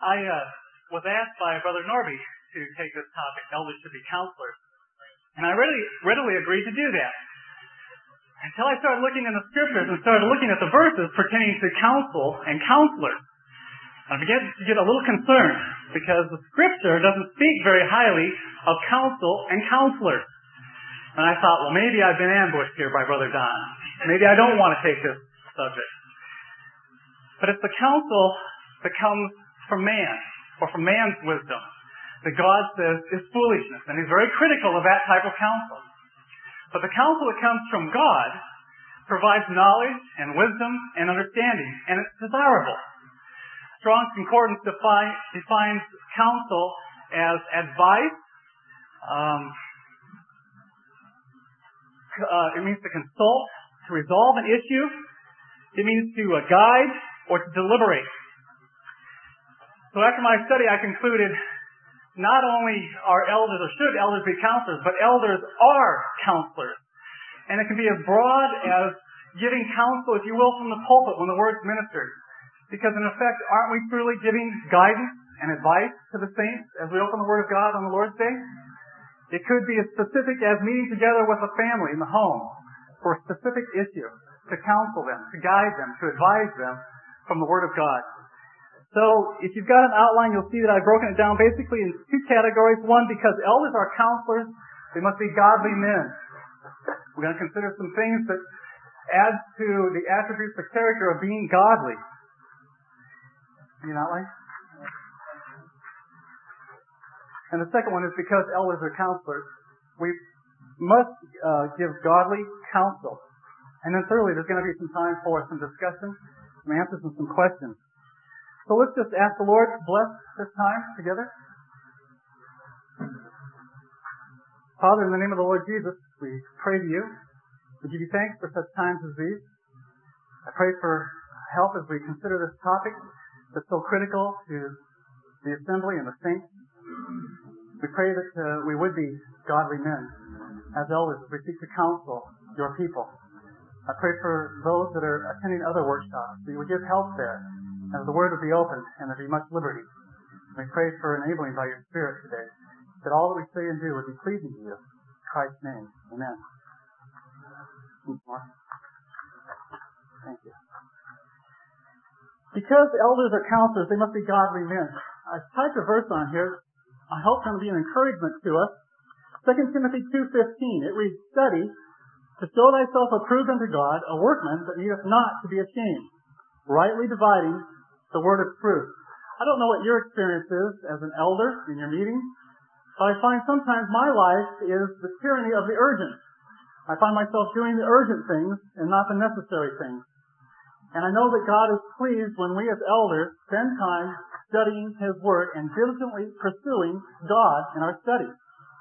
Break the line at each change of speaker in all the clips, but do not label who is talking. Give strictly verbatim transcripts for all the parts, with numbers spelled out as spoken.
I uh, was asked by Brother Norby to take this topic, elders should be counselors. And I really readily agreed to do that. Until I started looking in the scriptures and started looking at the verses pertaining to counsel and counselors. I began to get a little concerned because the scripture doesn't speak very highly of counsel and counselors. And I thought, well, maybe I've been ambushed here by Brother Don. Maybe I don't want to take this subject. But it's the counsel that comes from man, or from man's wisdom, that God says is foolishness. And he's very critical of that type of counsel. But the counsel that comes from God provides knowledge and wisdom and understanding, and it's desirable. Strong's Concordance define, defines counsel as advice. Um, uh, it means to consult, to resolve an issue. It means to uh, guide or to deliberate. So after my study, I concluded not only are elders, or should elders be counselors, but elders are counselors. And it can be as broad as giving counsel, if you will, from the pulpit when the word's ministered. Because in effect, aren't we truly giving guidance and advice to the saints as we open the Word of God on the Lord's Day? It could be as specific as meeting together with a family in the home for a specific issue, to counsel them, to guide them, to advise them from the Word of God. So, if you've got an outline, you'll see that I've broken it down basically in two categories. One, because elders are counselors, they must be godly men. We're going to consider some things that add to the attributes, the character of being godly. You know, like? And the second one is because elders are counselors, we must uh, give godly counsel. And then thirdly, there's going to be some time for some discussion, some answers, and some questions. So let's just ask the Lord to bless this time together. Father, in the name of the Lord Jesus, we pray to you. We give you thanks for such times as these. I pray for help as we consider this topic that's so critical to the assembly and the saints. We pray that uh, we would be godly men as elders as we seek to counsel your people. I pray for those that are attending other workshops, that you would give help there, and the Word would be opened, and there would be much liberty. We pray for enabling by your Spirit today, that all that we say and do would be pleasing to you. In Christ's name, amen. Thank you. Because elders are counselors, they must be godly men. I've typed a verse on here. I hope it's going to be an encouragement to us. Second Timothy two fifteen. It reads, "Study to show thyself approved unto God, a workman that needeth not to be ashamed, rightly dividing the word of truth." I don't know what your experience is as an elder in your meetings, but I find sometimes my life is the tyranny of the urgent. I find myself doing the urgent things and not the necessary things. And I know that God is pleased when we as elders spend time studying His Word and diligently pursuing God in our studies.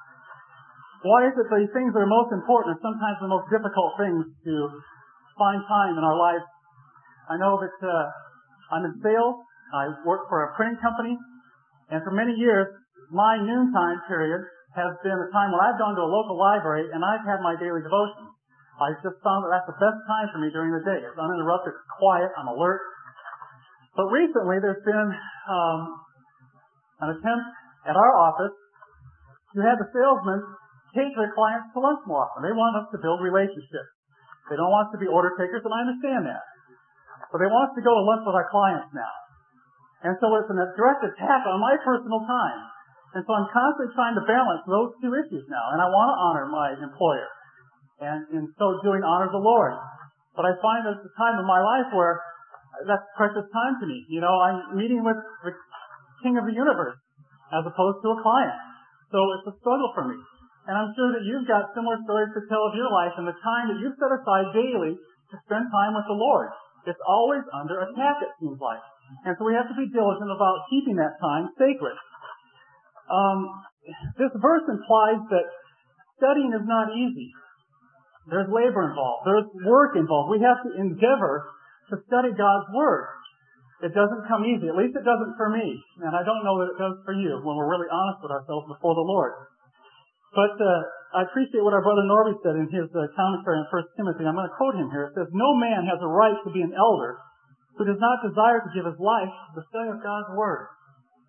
Why is it that these things that are most important are sometimes the most difficult things to find time in our lives? I know that uh, I'm in sales. I work for a printing company. And for many years, my noontime period has been a time when I've gone to a local library and I've had my daily devotion. I've just found that that's the best time for me during the day. It's uninterrupted, it's quiet, I'm alert. But recently there's been um, an attempt at our office to have the salesmen take their clients to lunch more often. They want us to build relationships. They don't want us to be order takers, and I understand that. But they want us to go to lunch with our clients now. And so it's a direct attack on my personal time. And so I'm constantly trying to balance those two issues now. And I want to honor my employer. And in so doing, honor the Lord. But I find there's a time in my life where that's precious time to me. You know, I'm meeting with the King of the universe as opposed to a client. So it's a struggle for me. And I'm sure that you've got similar stories to tell of your life and the time that you set aside daily to spend time with the Lord. It's always under attack, it seems like. And so we have to be diligent about keeping that time sacred. Um, this verse implies that studying is not easy. There's labor involved. There's work involved. We have to endeavor to study God's Word. It doesn't come easy. At least it doesn't for me. And I don't know that it does for you when we're really honest with ourselves before the Lord. But uh, I appreciate what our brother Norby said in his uh, commentary on First Timothy. I'm going to quote him here. It says, "No man has a right to be an elder who does not desire to give his life to the study of God's Word."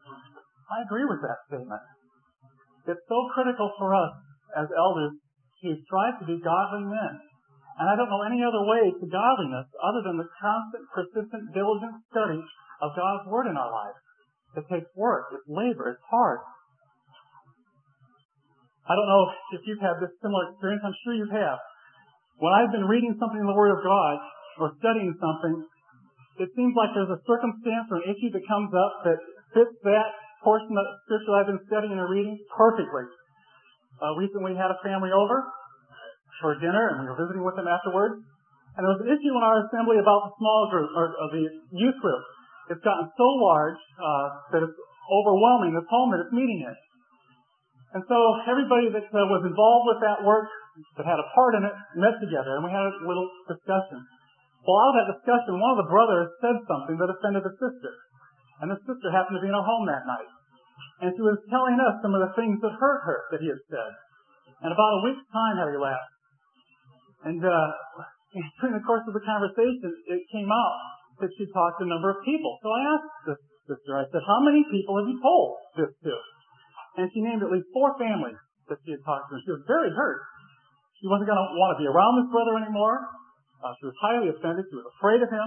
I agree with that statement. It's so critical for us as elders to strive to be godly men. And I don't know any other way to godliness other than the constant, persistent, diligent study of God's Word in our lives. It takes work, it's labor, it's hard. I don't know if you've had this similar experience. I'm sure you have. When I've been reading something in the Word of God or studying something, it seems like there's a circumstance or an issue that comes up that fits that portion of Scripture I've been studying or reading perfectly. Uh, recently we had a family over for dinner, and we were visiting with them afterwards. And there was an issue in our assembly about the small group, or, or the youth group. It's gotten so large uh, that it's overwhelming this home that it's meeting in. And so everybody that uh, was involved with that work, that had a part in it, met together, and we had a little discussion. Well, out of that discussion, one of the brothers said something that offended the sister. And the sister happened to be in our home that night. And she was telling us some of the things that hurt her that he had said. And about a week's time had elapsed. And uh, during the course of the conversation, it came out that she talked to a number of people. So I asked this sister, I said, how many people have you told this to? And she named at least four families that she had talked to. And she was very hurt. She wasn't going to want to be around this brother anymore. Uh, she was highly offended. She was afraid of him.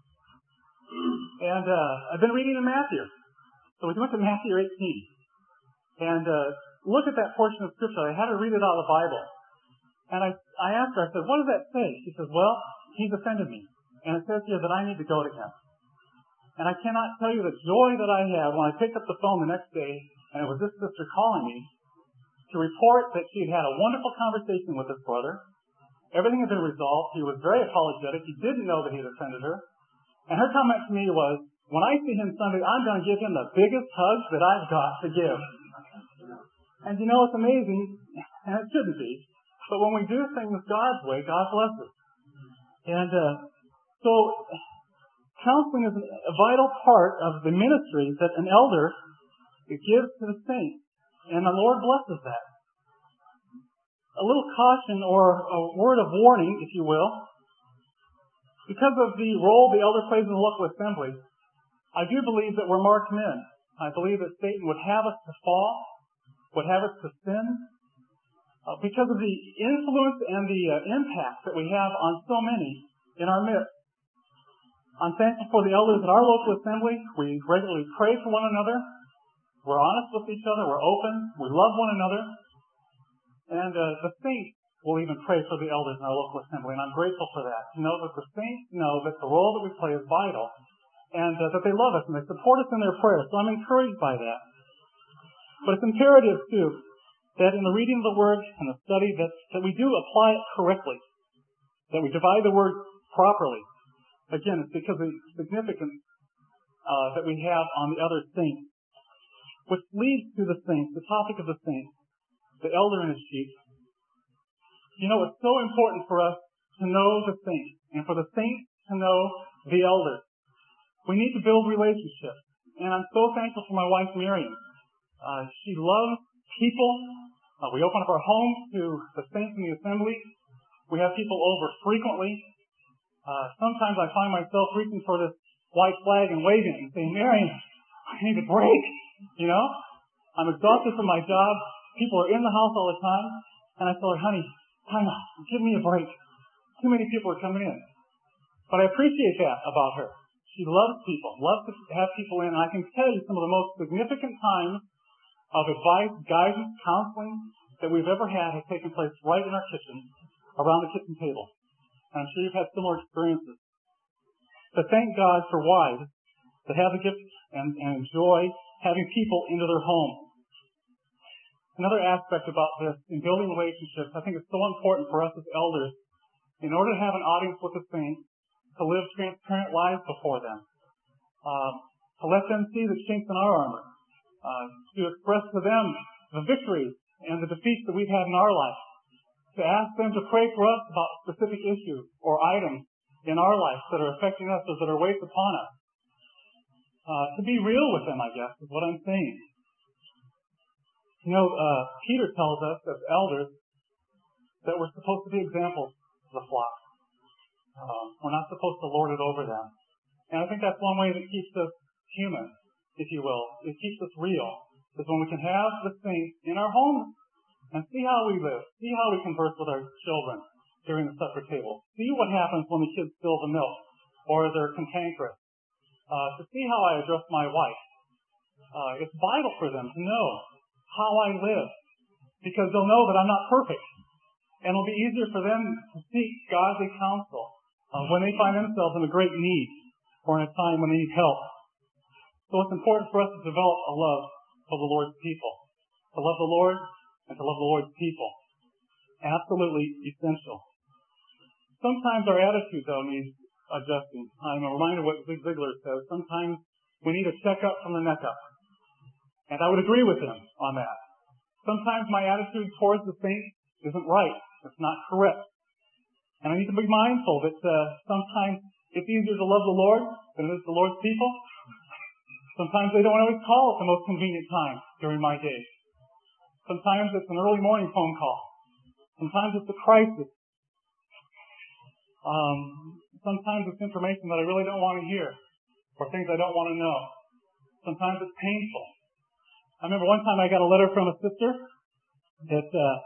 And uh, I've been reading in Matthew. So we went to Matthew eighteen. And uh, look at that portion of Scripture. I had her read it out of the Bible. And I, I asked her, I said, what does that say? She says, well, he's offended me. And it says here that I need to go to him. And I cannot tell you the joy that I had when I picked up the phone the next day, and it was this sister calling me to report that she had had a wonderful conversation with this brother. Everything had been resolved. He was very apologetic. He didn't know that he had offended her. And her comment to me was, when I see him Sunday, I'm going to give him the biggest hug that I've got to give. And you know, it's amazing, and it shouldn't be, but when we do things God's way, God blesses. And uh, so counseling is a vital part of the ministry that an elder gives to the saints. And the Lord blesses that. A little caution or a word of warning, if you will. Because of the role the elder plays in the local assembly, I do believe that we're marked men. I believe that Satan would have us to fall, would have us to sin, Uh, because of the influence and the uh, impact that we have on so many in our midst. I'm thankful for the elders at our local assembly. We regularly pray for one another. We're honest with each other. We're open. We love one another. And uh, the saints will even pray for the elders in our local assembly, and I'm grateful for that. To know that the saints know that the role that we play is vital, and uh, that they love us and they support us in their prayers. So I'm encouraged by that. But it's imperative, too, that in the reading of the Word and the study, that, that we do apply it correctly, that we divide the Word properly. Again, it's because of the significance uh, that we have on the other saints, which leads to the saints, the topic of the saints, the elder and his sheep. You know, it's so important for us to know the saints, and for the saints to know the elders. We need to build relationships, and I'm so thankful for my wife, Miriam. Uh, she loves people. Uh, we open up our homes to the saints in the assembly. We have people over frequently. Uh, sometimes I find myself reaching for this white flag and waving it and saying, Miriam, I need a break. You know, I'm exhausted from my job. People are in the house all the time. And I tell her, honey, time out. Give me a break. Too many people are coming in. But I appreciate that about her. She loves people, loves to have people in. And I can tell you some of the most significant times of advice, guidance, counseling that we've ever had has taken place right in our kitchen, around the kitchen table. And I'm sure you've had similar experiences. But thank God for wives that have the gift and, and enjoy having people into their home. Another aspect about this, in building relationships, I think it's so important for us as elders, in order to have an audience with the saints, to live transparent lives before them, uh, to let them see the chinks in our armor, uh, to express to them the victories and the defeats that we've had in our life, to ask them to pray for us about specific issues or items in our life that are affecting us or that are weights upon us. Uh, to be real with them, I guess, is what I'm saying. You know, uh, Peter tells us as elders that we're supposed to be examples to the flock. Uh, we're not supposed to lord it over them. And I think that's one way that keeps us human, if you will. It keeps us real. is when we can have the saints in our homes and see how we live, see how we converse with our children during the supper table, see what happens when the kids spill the milk or they're cantankerous, uh, to see how I address my wife. Uh, it's vital for them to know how I live, because they'll know that I'm not perfect. And it'll be easier for them to seek godly counsel uh, when they find themselves in a great need or in a time when they need help. So it's important for us to develop a love for the Lord's people, to love the Lord and to love the Lord's people. Absolutely essential. Sometimes our attitude, though, needs adjusting. I'm reminded of what Zig Ziglar says. Sometimes we need a checkup from the neck up. And I would agree with him on that. Sometimes my attitude towards the saints isn't right. It's not correct. And I need to be mindful that uh, sometimes it's easier to love the Lord than it is the Lord's people. Sometimes they don't always call at the most convenient time during my day. Sometimes it's an early morning phone call. Sometimes it's a crisis. Um, sometimes it's information that I really don't want to hear, or things I don't want to know. Sometimes it's painful. I remember one time I got a letter from a sister that uh,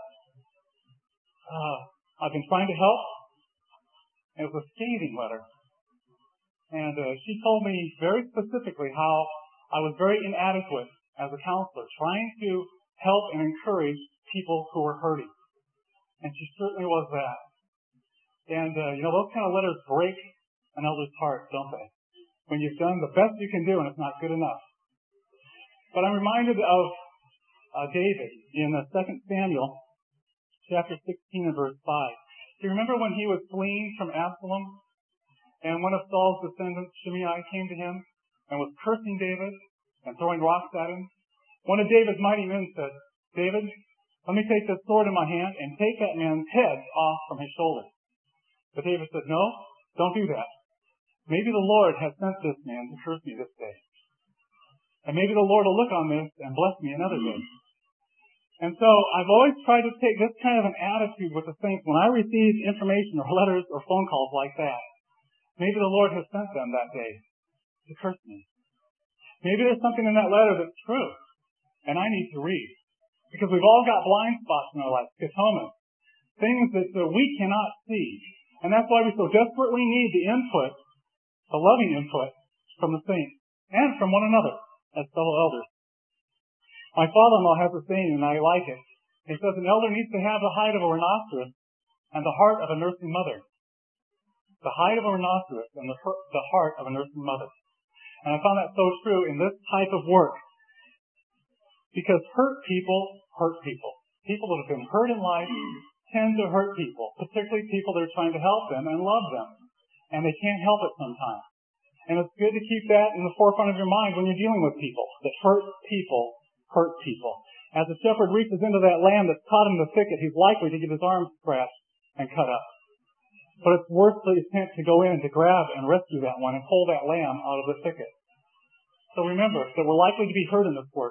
uh, I've been trying to help. It was a scathing letter. And uh, she told me very specifically how I was very inadequate as a counselor, trying to help and encourage people who were hurting. And she certainly was that. And, uh, you know, those kind of letters break an elder's heart, don't they? When you've done the best you can do and it's not good enough. But I'm reminded of uh, David in uh, Second Samuel, chapter sixteen and verse five. Do you remember when he was fleeing from Absalom? And one of Saul's descendants, Shimei, came to him and was cursing David and throwing rocks at him. One of David's mighty men said, David, let me take this sword in my hand and take that man's head off from his shoulder. But David said, no, don't do that. Maybe the Lord has sent this man to curse me this day. And maybe the Lord will look on this and bless me another day. And so I've always tried to take this kind of an attitude with the saints when I receive information or letters or phone calls like that. Maybe the Lord has sent them that day to curse me. Maybe there's something in that letter that's true, and I need to read. Because we've all got blind spots in our life, katomas, things that uh, we cannot see. And that's why we so desperately need the input, the loving input, from the saints and from one another as fellow elders. My father-in-law has a saying, and I like it. He says an elder needs to have the height of a rhinoceros and the heart of a nursing mother. The height of a rhinoceros and the, the heart of a nursing mother. And I found that so true in this type of work. Because hurt people hurt people. People that have been hurt in life tend to hurt people, particularly people that are trying to help them and love them. And they can't help it sometimes. And it's good to keep that in the forefront of your mind when you're dealing with people. That hurt people hurt people. As the shepherd reaches into that lamb that's caught in the thicket, he's likely to get his arms scratched and cut up. But it's worth the attempt to go in and to grab and rescue that one and pull that lamb out of the thicket. So remember that we're likely to be hurt in this work.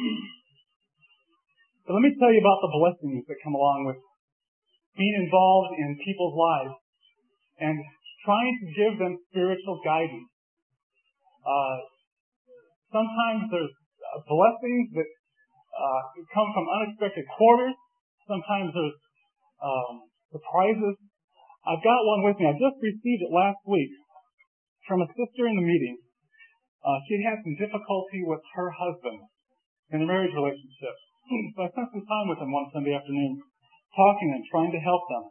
But let me tell you about the blessings that come along with being involved in people's lives and trying to give them spiritual guidance. Uh, sometimes there's blessings that uh, come from unexpected quarters. Sometimes there's um, surprises. I've got one with me. I just received it last week from a sister in the meeting. Uh, she had some difficulty with her husband in a marriage relationship. So I spent some time with him one Sunday afternoon, talking and trying to help them.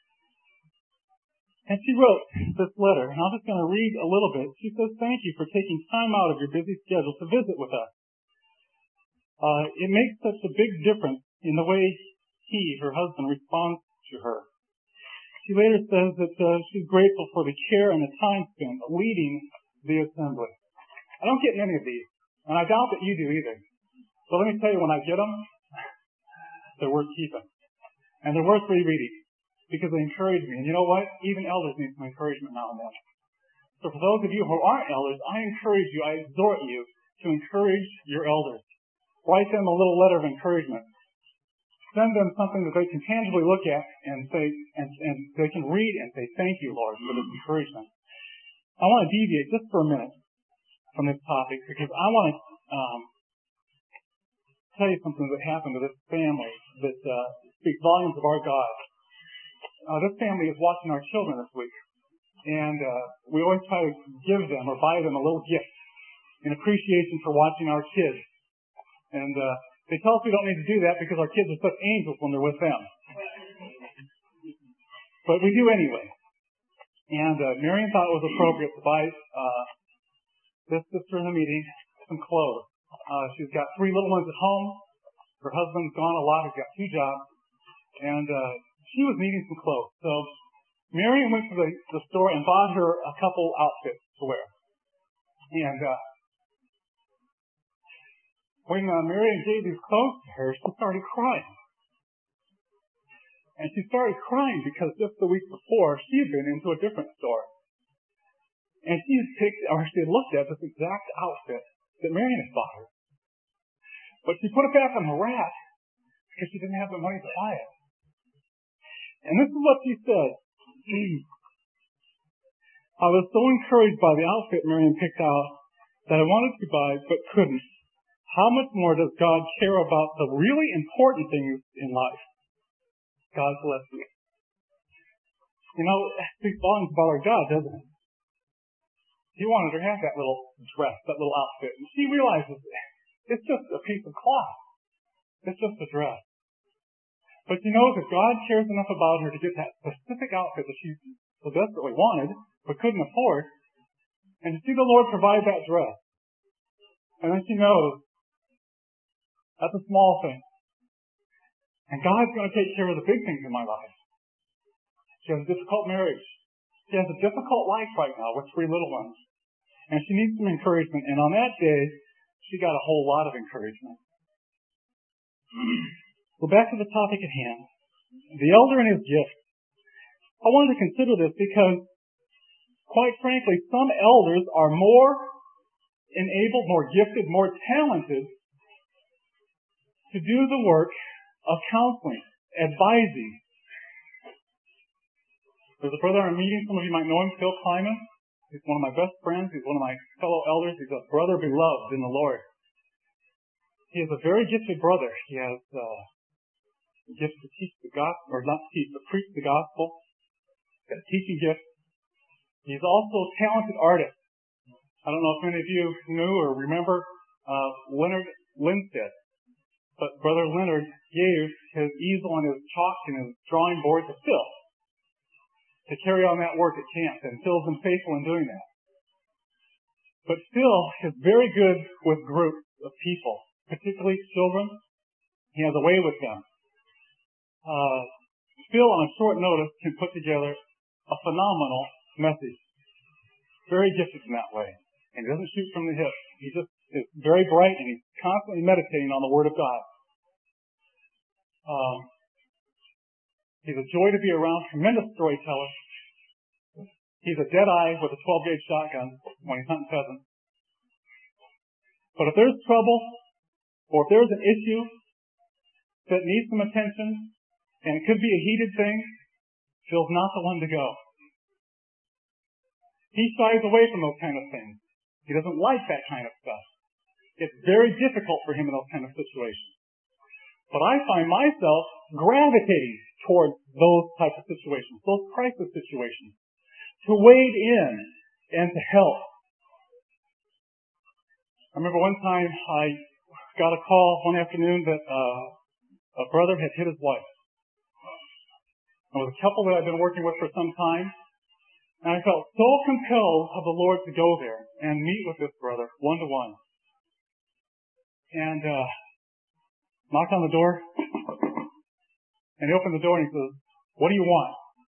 And she wrote this letter, and I'm just going to read a little bit. She says, thank you for taking time out of your busy schedule to visit with us. Uh, it makes such a big difference in the way he, her husband, responds to her. She later says that uh, she's grateful for the care and the time spent leading the assembly. I don't get many of these, and I doubt that you do either. But let me tell you, when I get them, they're worth keeping. And they're worth rereading. Because they encourage me. And you know what? Even elders need some encouragement now and then. So for those of you who aren't elders, I encourage you, I exhort you to encourage your elders. Write them a little letter of encouragement. Send them something that they can tangibly look at and say, and, and they can read and say, thank you, Lord, for this encouragement. I want to deviate just for a minute from this topic because I want to um, tell you something that happened to this family that uh, speaks volumes of our God. Uh, this family is watching our children this week, and uh, we always try to give them or buy them a little gift in appreciation for watching our kids. And uh, they tell us we don't need to do that because our kids are such angels when they're with them. But we do anyway. And uh, Marion thought it was appropriate to buy uh, this sister in the meeting some clothes. Uh, she's got three little ones at home. Her husband's gone a lot. He's got two jobs. And uh, she was needing some clothes. So Marion went to the, the store and bought her a couple outfits to wear. And uh, when uh, Marion gave these clothes to her, she started crying. And she started crying because just the week before, she had been into a different store. And she had picked, or she had looked at this exact outfit that Marion had bought her. But she put it back on the rack because she didn't have the money to buy it. And this is what she said. I was so encouraged by the outfit Marion picked out that I wanted to buy but couldn't. How much more does God care about the really important things in life? God bless you. You know, it speaks volumes about our God, doesn't it? He wanted her to have that little dress, that little outfit. And she realizes it's just a piece of cloth. It's just a dress. But she knows that God cares enough about her to get that specific outfit that she so desperately wanted, but couldn't afford, and to see the Lord provide that dress. And then she knows that's a small thing. And God's going to take care of the big things in my life. She has a difficult marriage. She has a difficult life right now with three little ones. And she needs some encouragement. And on that day, she got a whole lot of encouragement. So back to the topic at hand. The elder and his gift. I wanted to consider this because, quite frankly, some elders are more enabled, more gifted, more talented to do the work of counseling, advising. There's a brother I'm meeting, some of you might know him, Phil Kleiman. He's one of my best friends. He's one of my fellow elders. He's a brother beloved in the Lord. He is a very gifted brother. He has uh, a gift to teach the gospel, or not teach, but preach the gospel. He's got a teaching gift. He's also a talented artist. I don't know if many of you knew or remember uh, Leonard Lindstedt. But Brother Leonard gave his easel and his chalk and his drawing board to Phil to carry on that work at camp, and Phil's been faithful in doing that. But Phil is very good with groups of people, particularly children. He has a way with them. Uh, Phil, on a short notice, can put together a phenomenal message. Very gifted in that way. And he doesn't shoot from the hip. He just is very bright, and he's constantly meditating on the Word of God. Um, he's a joy to be around, tremendous storyteller. He's a dead-eye with a twelve-gauge shotgun when he's hunting pheasants. But if there's trouble, or if there's an issue that needs some attention, and it could be a heated thing, Phil's not the one to go. He shies away from those kind of things. He doesn't like that kind of stuff. It's very difficult for him in those kind of situations. But I find myself gravitating towards those types of situations, those crisis situations, to wade in and to help. I remember one time I got a call one afternoon that uh, a brother had hit his wife. It was a couple that I'd been working with for some time, and I felt so compelled of the Lord to go there and meet with this brother one-to-one. And uh, knocked on the door, and he opened the door and he says, "What do you want?"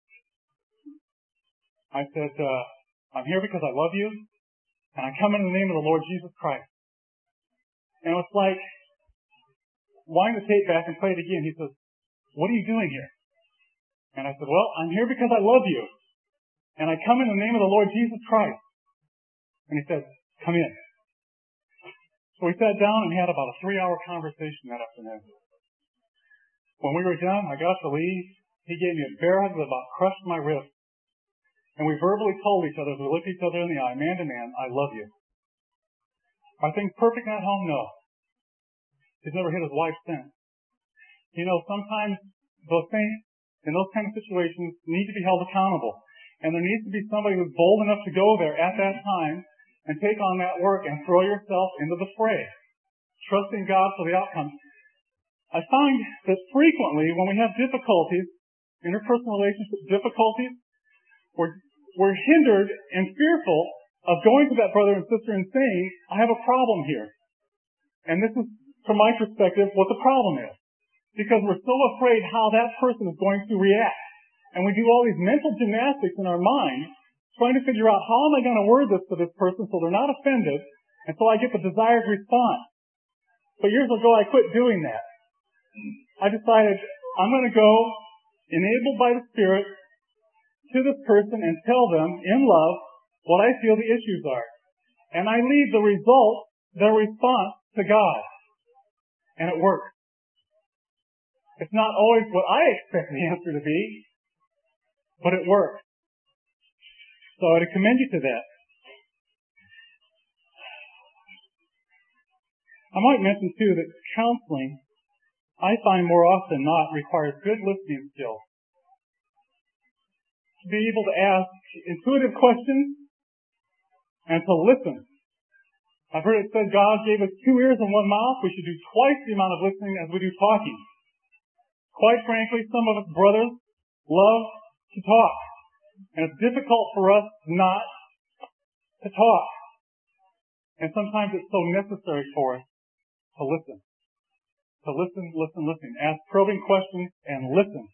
I said, uh, "I'm here because I love you, and I come in the name of the Lord Jesus Christ." And it was like, wind the tape back and play it again. He says, "What are you doing here?" And I said, "Well, I'm here because I love you, and I come in the name of the Lord Jesus Christ." And he said, "Come in." So we sat down and had about a three-hour conversation that afternoon. When we were done, I got to leave. He gave me a bear hug that about crushed my ribs. And we verbally told each other, as we looked each other in the eye, man to man, "I love you." Are things perfect at home? No.
He's never hit his wife since. You know, sometimes those things, in those kind of situations, need to be held accountable. And there needs to be somebody who's bold enough to go there at that time and take on that work and throw yourself into the fray, trusting God for the outcome. I find that frequently when we have difficulties, interpersonal relationship difficulties, we're, we're hindered and fearful of going to that brother and sister and saying, I have a problem here. And this is, from my perspective, what the problem is. Because we're so afraid how that person is going to react. And we do all these mental gymnastics in our mind, trying to figure out how am I going to word this to this person so they're not offended, and so I get the desired response. But years ago, I quit doing that. I decided I'm going to go, enabled by the Spirit, to this person and tell them in love what I feel the issues are. And I leave the result, their response, to God. And it works. It's not always what I expect the answer to be, but it works. So I commend you to that. I might mention, too, that counseling, I find more often than not, requires good listening skills. To be able to ask intuitive questions and to listen. I've heard it said God gave us two ears and one mouth. We should do twice the amount of listening as we do talking. Quite frankly, some of us brothers love to talk. And it's difficult for us not to talk. And sometimes it's so necessary for us to listen. To listen, listen, listen. Ask probing questions and listen.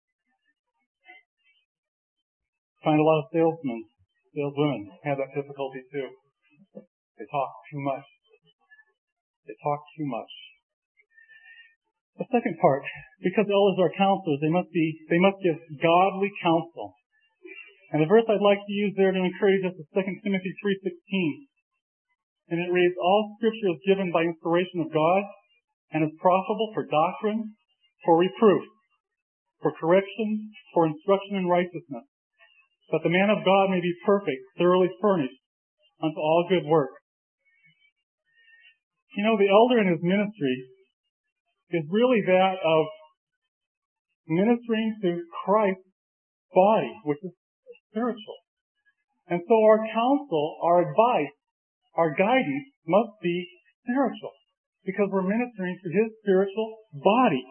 Find a lot of salesmen, saleswomen have that difficulty too. They talk too much. They talk too much. The second part, because elders are counselors, they must be, they must give godly counsel. And the verse I'd like to use there to encourage us is Second Timothy three sixteen. And it reads, all scripture is given by inspiration of God and is profitable for doctrine, for reproof, for correction, for instruction in righteousness, that the man of God may be perfect, thoroughly furnished unto all good work. You know, the elder in his ministry is really that of ministering to Christ's body, which is spiritual. And so our counsel, our advice, our guidance must be spiritual, because we're ministering to his spiritual body.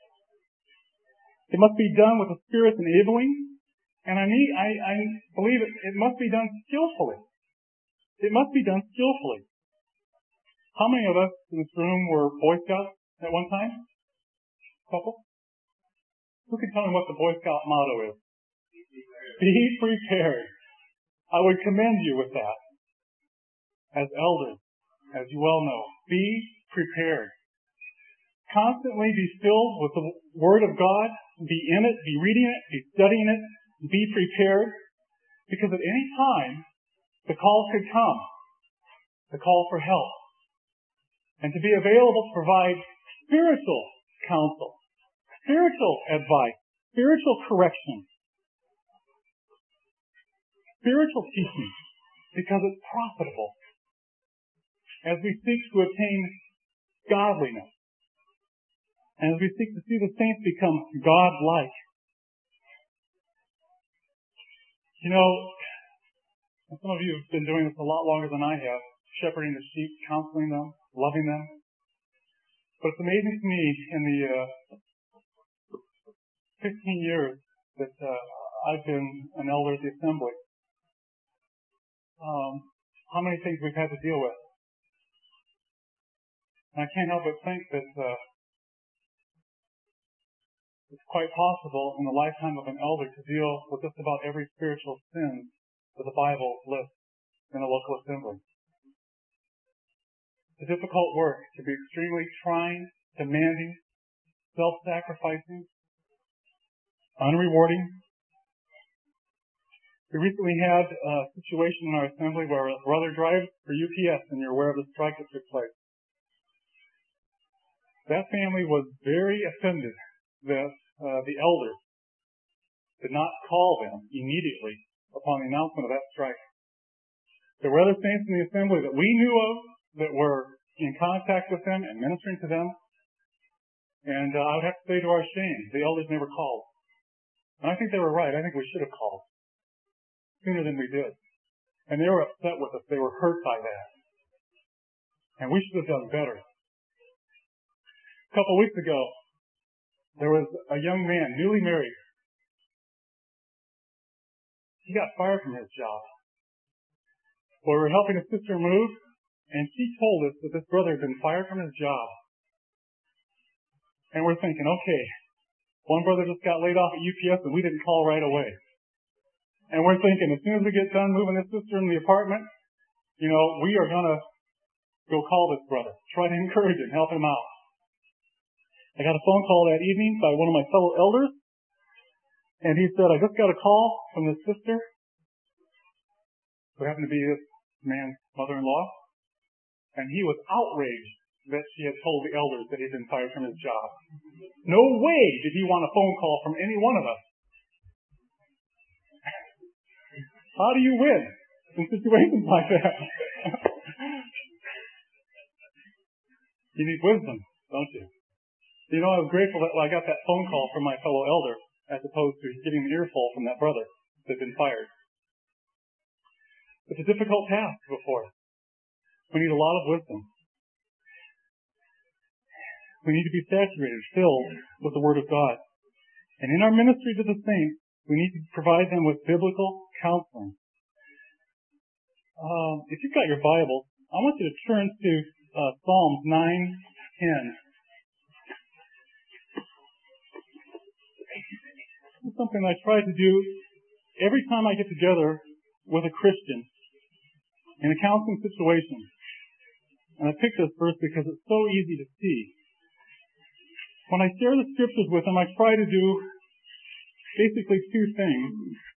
It must be done with the Spirit's enabling, and I, need, I, I believe it, it must be done skillfully. It must be done skillfully. How many of us in this room were Boy Scouts at one time? A couple? Who can tell me what the Boy Scout motto is? Be prepared. I would commend you with that. As elders, as you well know, be prepared. Constantly be filled with the Word of God. Be in it, be reading it, be studying it, be prepared. Because at any time, the call could come. The call for help. And to be available to provide spiritual counsel, spiritual advice, spiritual correction, spiritual teaching, because it's profitable as we seek to attain godliness, and as we seek to see the saints become God-like. You know, some of you have been doing this a lot longer than I have, shepherding the sheep, counseling them, loving them. But it's amazing to me in the uh, fifteen years that uh, I've been an elder at the assembly, um, how many things we've had to deal with. And I can't help but think that uh, it's quite possible in the lifetime of an elder to deal with just about every spiritual sin that the Bible lists in a local assembly. It's a difficult work to be extremely trying, demanding, self-sacrificing, unrewarding. We recently had a situation in our assembly where a brother drives for U P S, and you're aware of the strike that took place. That family was very offended that uh, the elders did not call them immediately upon the announcement of that strike. There were other saints in the assembly that we knew of that were in contact with them and ministering to them, And uh, I would have to say to our shame, the elders never called. And I think they were right. I think we should have called sooner than we did. And they were upset with us. They were hurt by that. And we should have done better. A couple of weeks ago, there was a young man, newly married. He got fired from his job. Well, we were helping a sister move, and she told us that this brother had been fired from his job. And we're thinking, okay, one brother just got laid off at U P S and we didn't call right away. And we're thinking, as soon as we get done moving this sister in the apartment, you know, we are going to go call this brother, try to encourage him, help him out. I got a phone call that evening by one of my fellow elders, and he said, I just got a call from this sister, who happened to be this man's mother-in-law, and he was outraged that she had told the elders that he'd been fired from his job. No way did he want a phone call from any one of us. How do you win in situations like that? You need wisdom, don't you? You know, I was grateful that I got that phone call from my fellow elder as opposed to getting an earful from that brother that had been fired. It's a difficult task before us. We need a lot of wisdom. We need to be saturated, filled with the Word of God. And in our ministry to the saints, we need to provide them with biblical counseling. Uh, if you've got your Bible, I want you to turn to uh, Psalms nine ten. This is something I try to do every time I get together with a Christian in a counseling situation. And I picked this verse because it's so easy to see. When I share the scriptures with them, I try to do basically two things.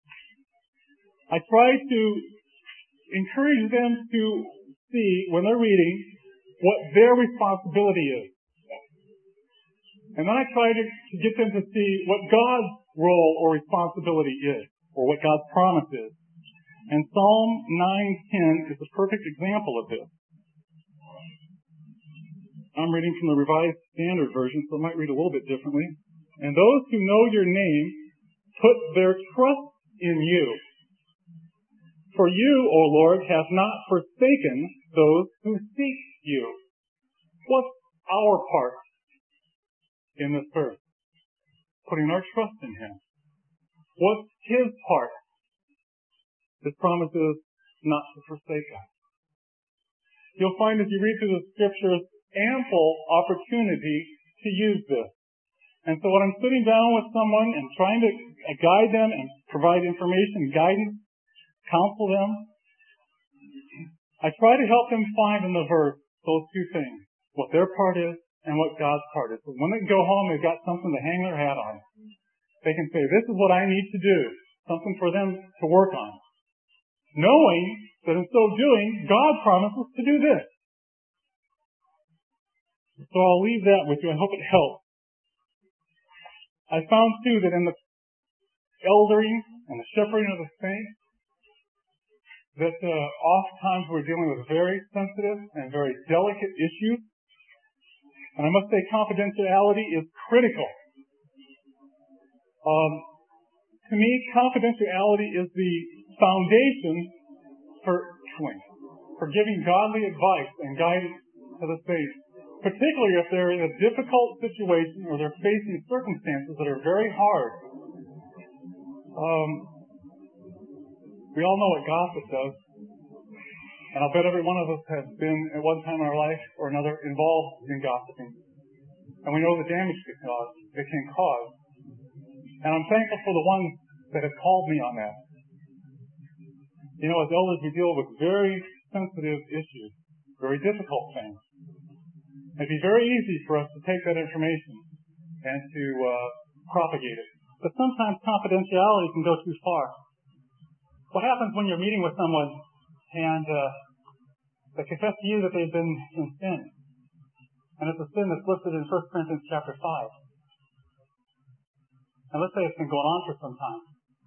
I try to encourage them to see, when they're reading, what their responsibility is. And then I try to, to get them to see what God's role or responsibility is, or what God's promise is. And Psalm nine ten is a perfect example of this. I'm reading from the Revised Standard Version, so I might read a little bit differently. And those who know your name put their trust in you. For you, O Lord, have not forsaken those who seek you. What's our part in this verse? Putting our trust in Him. What's His part? His promise is not to forsake us. You'll find as you read through the scriptures ample opportunity to use this. And so when I'm sitting down with someone and trying to guide them and provide information, guidance, counsel them, I try to help them find in the verse those two things, what their part is and what God's part is. So when they go home, they've got something to hang their hat on. They can say, this is what I need to do, something for them to work on. Knowing that in so doing, God promises to do this. So I'll leave that with you. I hope it helps. I found, too, that in the eldering and the shepherding of the saints, that uh, oftentimes we're dealing with very sensitive and very delicate issues. And I must say confidentiality is critical. Um, to me, confidentiality is the foundation for, for giving godly advice and guidance to the saints. Particularly if they're in a difficult situation or they're facing circumstances that are very hard. Um, we all know what gossip does. And I'll bet every one of us has been at one time in our life or another involved in gossiping. And we know the damage it, cause, it can cause. And I'm thankful for the ones that have called me on that. You know, as elders, we deal with very sensitive issues, very difficult things. It'd be very easy for us to take that information and to uh, propagate it. But sometimes confidentiality can go too far. What happens when you're meeting with someone and uh, they confess to you that they've been in sin? And it's a sin that's listed in First Corinthians chapter five. And let's say it's been going on for some time.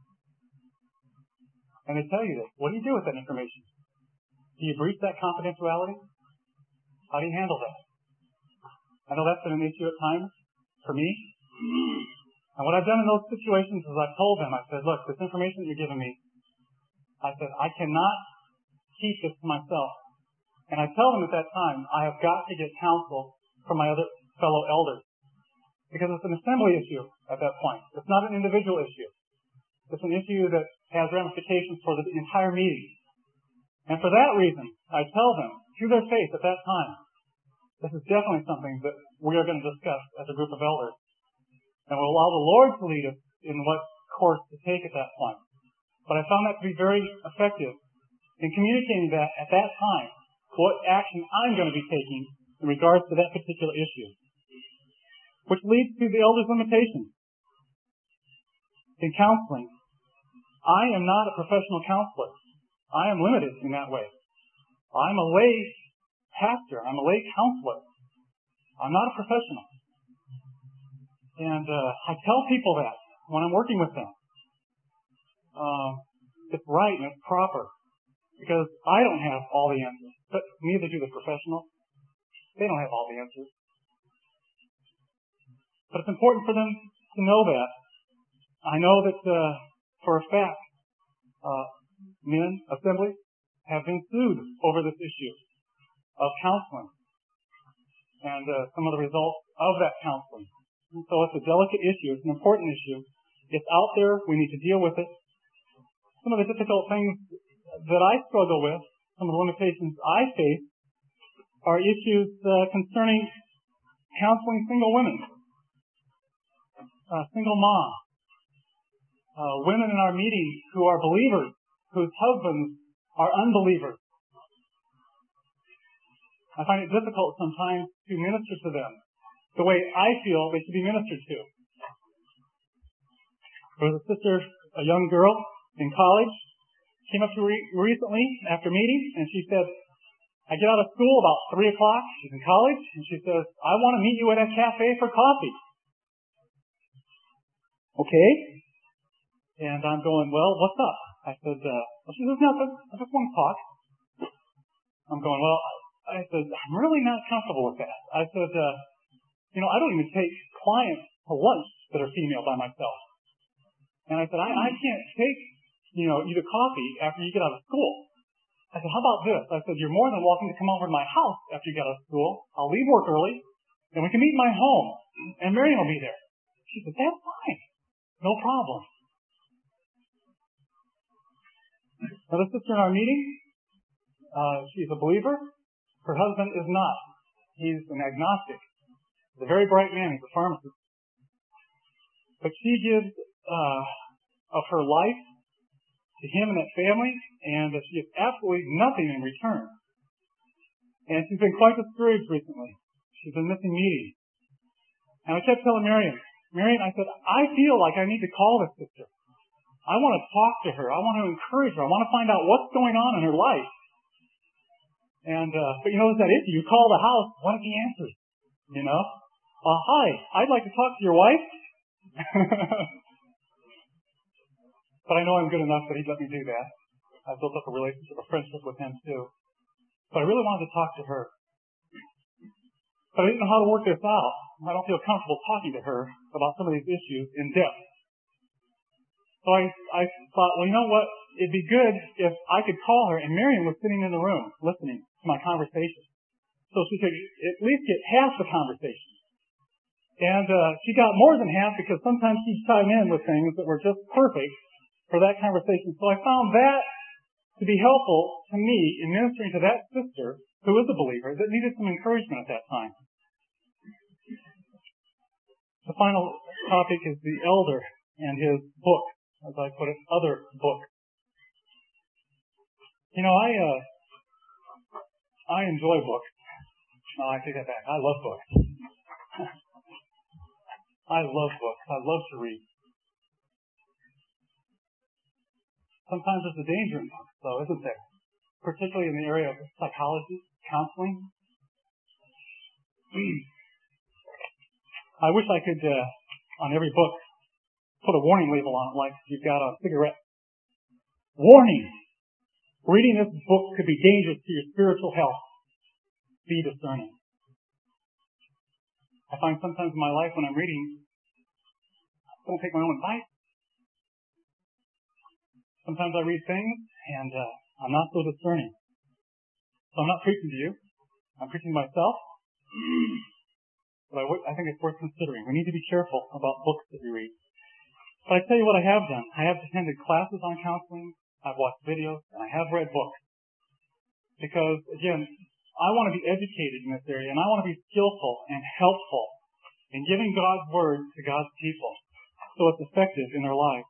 And they tell you this. What do you do with that information? Do you breach that confidentiality? How do you handle that? I know that's been an issue at times. for me. And what I've done in those situations is I've told them, I said, look, this information that you're giving me, I said, I cannot keep this to myself. And I tell them at that time, I have got to get counsel from my other fellow elders. Because it's an assembly issue at that point. It's not an individual issue. It's an issue that has ramifications for the entire meeting. And for that reason, I tell them, to their face at that time, this is definitely something that we are going to discuss as a group of elders. And we'll allow the Lord to lead us in what course to take at that point. But I found that to be very effective in communicating that at that time, what action I'm going to be taking in regards to that particular issue. Which leads to the elder's limitations. In counseling, I am not a professional counselor. I am limited in that way. I'm a lay pastor. I'm a lay counselor. I'm not a professional. And uh, I tell people that when I'm working with them. Uh, it's right and it's proper. Because I don't have all the answers. But neither do the professionals. They don't have all the answers. But it's important for them to know that. I know that uh, for a fact, uh, men, assemblies, have been sued over this issue of counseling and uh, some of the results of that counseling. And so it's a delicate issue. It's an important issue. It's out there. We need to deal with it. Some of the difficult things that I struggle with, some of the limitations I face, are issues uh, concerning counseling single women. Uh, single mom, uh, women in our meeting who are believers, whose husbands are unbelievers. I find it difficult sometimes to minister to them the way I feel they should be ministered to. There was a sister, a young girl in college, came up to me recently after meeting, and she said, I get out of school about three o'clock, she's in college, and she says, I want to meet you at a cafe for coffee. Okay. And I'm going, well, what's up? I said, uh, well, she says, nothing. I just want to talk. I'm going, well, I said, I'm really not comfortable with that. I said, uh, you know, I don't even take clients to lunch that are female by myself. And I said, I, I can't take, you know, you to coffee after you get out of school. I said, how about this? I said, you're more than welcome to come over to my house after you get out of school. I'll leave work early, and we can meet in my home, and Marion will be there. She said, that's fine. No problem. Now, the sister in our meeting, uh, she's a believer. Her husband is not. He's an agnostic. He's a very bright man. He's a pharmacist. But she gives uh, of her life to him and that family, and uh, she gets absolutely nothing in return. And she's been quite discouraged recently. She's been missing meetings. And I kept telling Marion, Marion, I said, I feel like I need to call this sister. I want to talk to her. I want to encourage her. I want to find out what's going on in her life. And, uh, but you know, there's that issue. You call the house, what if he answers? You know? Uh, hi, I'd like to talk to your wife. But I know I'm good enough that he'd let me do that. I've built up a relationship, a friendship with him too. But I really wanted to talk to her. But I didn't know how to work this out. I don't feel comfortable talking to her about some of these issues in depth. So I, I thought, well, you know what? It'd be good if I could call her, and Marion was sitting in the room listening to my conversation. So she could at least get half the conversation. And uh, she got more than half because sometimes she'd chime in with things that were just perfect for that conversation. So I found that to be helpful to me in ministering to that sister who is a believer that needed some encouragement at that time. The final topic is the elder and his book, as I put it, other book. You know, I uh, I enjoy books. No, I take that back. I love books. I love books. I love to read. Sometimes there's a danger in books, though, isn't there? Particularly in the area of psychology, counseling. I wish I could, uh, on every book, put a warning label on it like you've got on cigarette. Warning! Reading this book could be dangerous to your spiritual health. Be discerning. I find sometimes in my life when I'm reading, I don't take my own advice. Sometimes I read things and uh, I'm not so discerning. So I'm not preaching to you. I'm preaching to myself. But I, w- I think it's worth considering. We need to be careful about books that we read. But I tell you what I have done. I have attended classes on counseling. I've watched videos, and I have read books. Because, again, I want to be educated in this area, and I want to be skillful and helpful in giving God's Word to God's people so it's effective in their lives.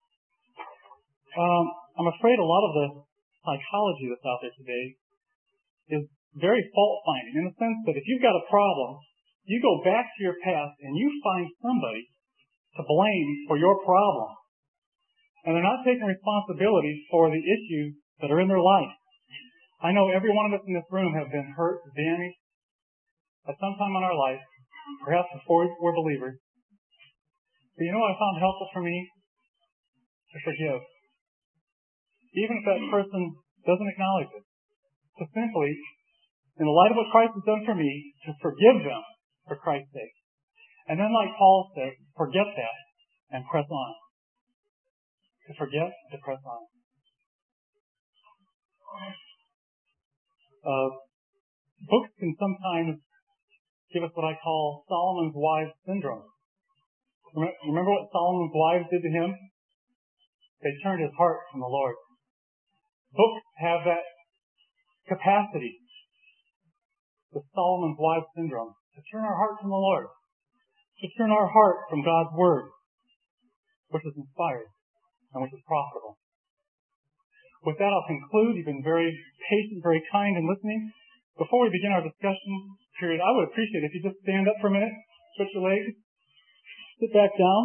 Um, I'm afraid a lot of the psychology that's out there today is very fault-finding in the sense that if you've got a problem, you go back to your past and you find somebody to blame for your problem. And they're not taking responsibility for the issues that are in their life. I know every one of us in this room have been hurt, damaged at some time in our life, perhaps before we're believers. But you know what I found helpful for me? To forgive. Even if that person doesn't acknowledge it. To simply, in the light of what Christ has done for me, to forgive them for Christ's sake. And then like Paul said, forget that and press on. To forget, to press on. Uh, books can sometimes give us what I call Solomon's wives syndrome. Remember what Solomon's wives did to him? They turned his heart from the Lord. Books have that capacity, the Solomon's wives syndrome, to turn our heart from the Lord, to turn our heart from God's Word, which is inspired and which is profitable. With that, I'll conclude. You've been very patient, very kind in listening. Before we begin our discussion period, I would appreciate it if you just stand up for a minute, stretch your legs, sit back down.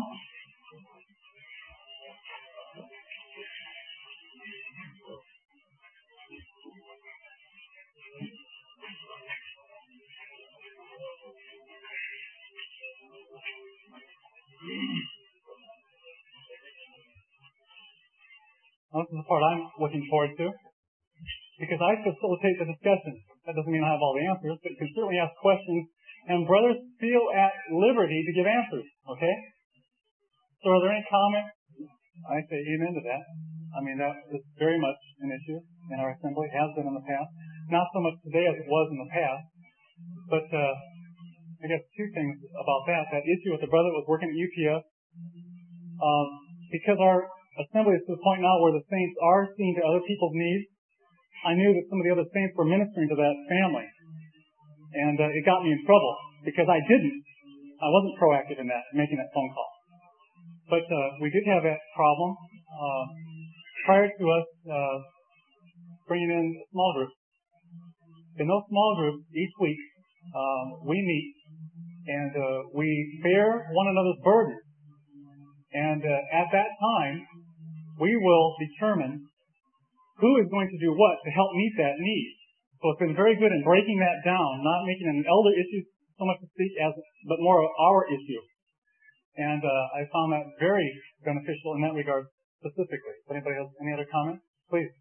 Now, this is the part I'm looking forward to, because I facilitate the discussion. That doesn't mean I have all the answers, but you can certainly ask questions, and brothers feel at liberty to give answers, okay? So are there any comments? I say amen to that. I mean, that is very much an issue in our assembly, has been in the past. Not so much today as it was in the past, but uh, I guess two things about that. That issue with the brother that was working at U P S, um, because our assembly is to the point now where the saints are seeing to other people's needs. I knew that some of the other saints were ministering to that family. And uh, it got me in trouble because I didn't. I wasn't proactive in that, making that phone call. But uh, we did have that problem uh, prior to us uh, bringing in small groups. In those small groups, each week, um, we meet and uh, we bear one another's burdens. And uh, at that time, we will determine who is going to do what to help meet that need. So it's been very good in breaking that down, not making it an elder issue so much to speak as, but more of our issue. And uh, I found that very beneficial in that regard specifically. If anybody has any other comments, please.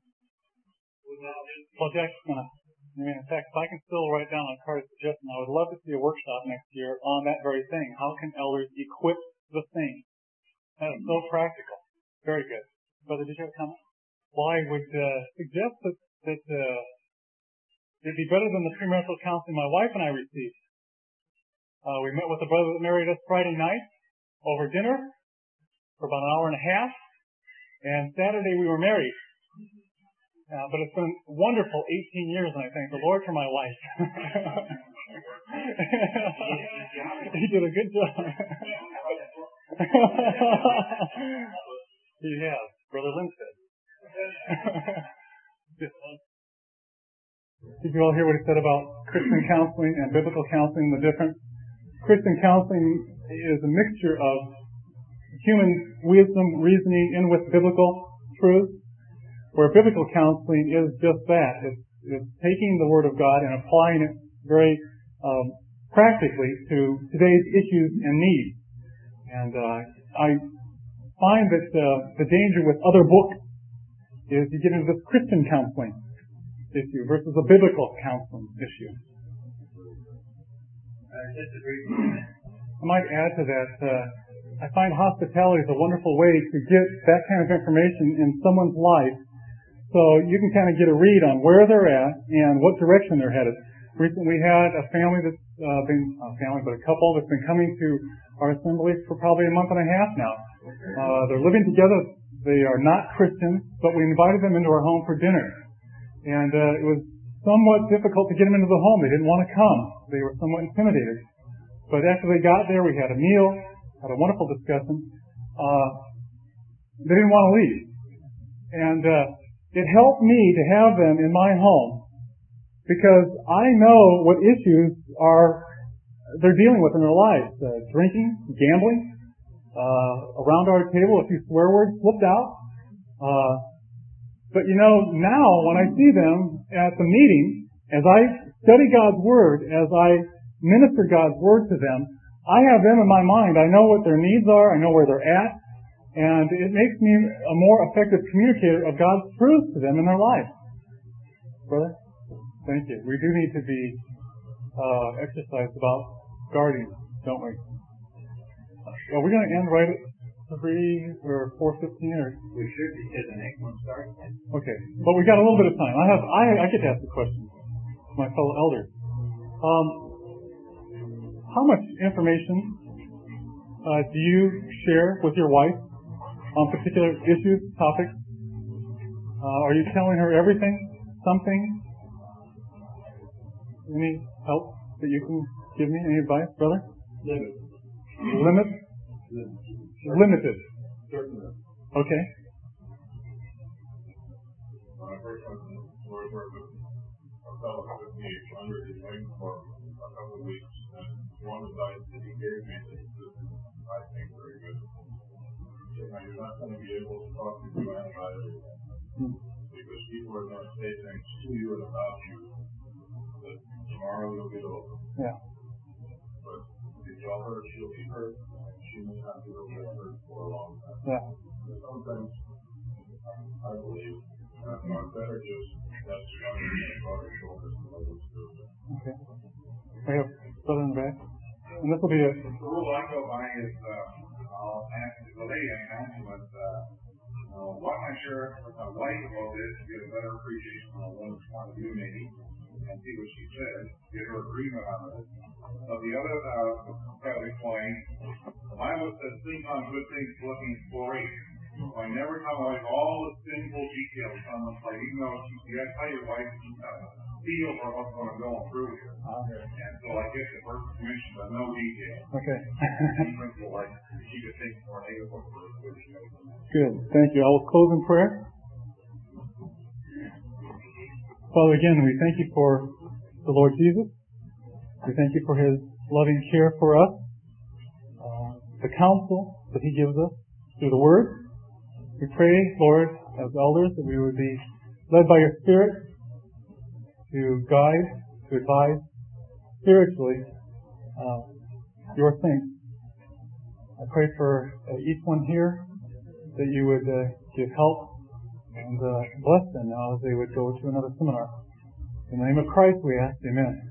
Well, Jack's going to, I mean, in fact, if I can still write down a card suggestion, I would love to see a workshop next year on that very thing. How can elders equip the saints? That is so practical. Very good. Brother, did you have a comment? Well, I would uh, suggest that, that uh, it'd be better than the premarital counseling my wife and I received. Uh, we met with the brother that married us Friday night over dinner for about an hour and a half, and Saturday we were married. Uh, but it's been wonderful eighteen years, and I thank the Lord for my wife. He did a good job. He has. Brother Linstead. Did you all hear what he said about Christian counseling and biblical counseling, the difference? Christian counseling is a mixture of human wisdom, reasoning, in with biblical truth, where biblical counseling is just that. It's, it's taking the Word of God and applying it very um, practically to today's issues and needs. And uh, I find that uh, the danger with other books is you get into this Christian counseling issue versus a biblical counseling issue. I might add to that, uh, I find hospitality is a wonderful way to get that kind of information in someone's life, so you can kind of get a read on where they're at and what direction they're headed. Recently we had a family that's uh, been, not a family, but a couple that's been coming to our assembly for probably a month and a half now. Uh, they're living together. They are not Christians, but we invited them into our home for dinner. And uh, it was somewhat difficult to get them into the home. They didn't want to come. They were somewhat intimidated. But after they got there, we had a meal, had a wonderful discussion. Uh, they didn't want to leave. And uh, it helped me to have them in my home because I know what issues are they're dealing with in their lives. Uh, drinking, gambling, uh, around our table, a few swear words slipped out. Uh, but you know, now when I see them at the meeting, as I study God's Word, as I minister God's Word to them, I have them in my mind. I know what their needs are. I know where they're at. And it makes me a more effective communicator of God's truth to them in their life. Brother? Thank you. We do need to be uh, exercised about guarding, don't we? Are we going to end right at three or four fifteen? Or
we should because the next one starts.
Okay, but we got a little bit of time. I have I, I get to ask the question to my fellow elders. Um, how much information uh, do you share with your wife on particular issues, topics? Uh, are you telling her everything? Something? Any help that you can give me? Any advice, brother?
Limit.
Limit? Limited.
Certainly.
Okay.
When I first went to Lord with a fellow with me under his wing for a couple of weeks, and one advice that he gave me that I think very good. Now, you're not going to be able to talk to your man about everything. Because people are going to say things to you and about you that tomorrow you'll get over.
Yeah.
But if you tell her she'll be hurt, she may not be able to get hurt for a long time.
Yeah.
But sometimes, I believe, that's not better just that's on your shoulders and let us do it.
Okay. We have brother in the back. And this will be a...
The rule I go by is, uh, I'll ask the lady I asked was, uh, Uh, why am I sure with my wife about this to get a better appreciation on one's point of view maybe and see what she says, get her agreement on it. So the other uh, side of the coin, the Bible says think on good things looking for it. So I never tell my wife all the sinful details on the plate, even though she, you gotta tell your wife you kind of feel for what's going to go through here.
Okay.
And so I get the first permission, but no detail.
Okay.
Principle, like she could think more negative for good.
Good. Thank you. I will close in prayer. Father, again, we thank you for the Lord Jesus. We thank you for His loving care for us, uh, the counsel that He gives us through the Word. We pray, Lord, as elders, that we would be led by your Spirit to guide, to advise spiritually uh, your saints. I pray for uh, each one here that you would uh, give help and uh, bless them now as they would go to another seminar. In the name of Christ we ask, amen.